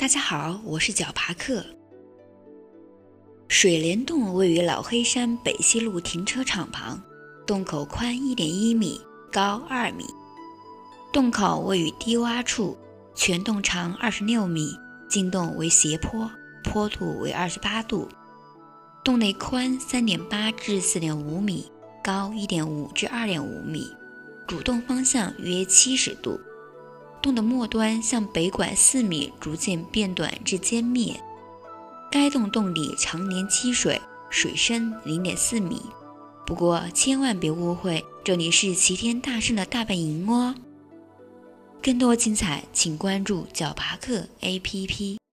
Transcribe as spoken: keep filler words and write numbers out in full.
大家好，我是小爬客。水帘洞位于老黑山北西路停车场旁，洞口宽 一点一米，高二米。洞口位于低洼处，全洞长二十六米，进洞为斜坡，坡度为二十八度。洞内宽 三点八至四点五米，高 一点五至二点五米，主洞方向约七十度。洞的末端向北拐四米，逐渐变短至歼灭。该洞洞底常年积水，水深 零点四米。不过千万别误会，这里是齐天大圣的大本营哦。更多精彩请关注小爬客 A P P。